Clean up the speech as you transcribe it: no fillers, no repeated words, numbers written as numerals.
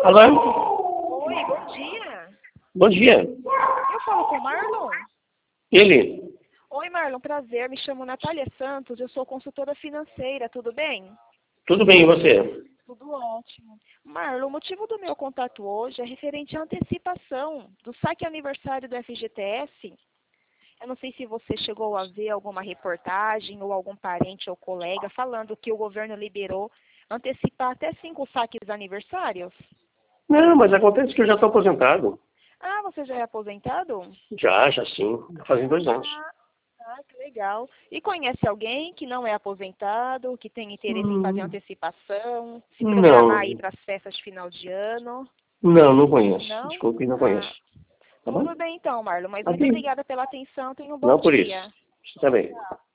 Alô? Oi, bom dia. Bom dia. Eu falo com o Marlon? Ele? Oi, Marlon, prazer. Me chamo Natália Santos, eu sou consultora financeira, tudo bem? Tudo bem, e você? Tudo ótimo. Marlon, o motivo do meu contato hoje é referente à antecipação do saque aniversário do FGTS. Eu não sei se você chegou a ver alguma reportagem ou algum parente ou colega falando que o governo liberou antecipar até 5 saques aniversários. Não, mas acontece que eu já estou aposentado. Ah, você já é aposentado? Já sim. Fazem 2 anos. Que legal. E conhece alguém que não é aposentado, que tem interesse em fazer antecipação, se programar aí Não. para as festas de final de ano? Não conheço. Não? Desculpe, não conheço. Tá bom? Tudo bem então, Marlon, mas muito Aqui. obrigada pela atenção. Tenha um bom Não por isso. dia. Você também.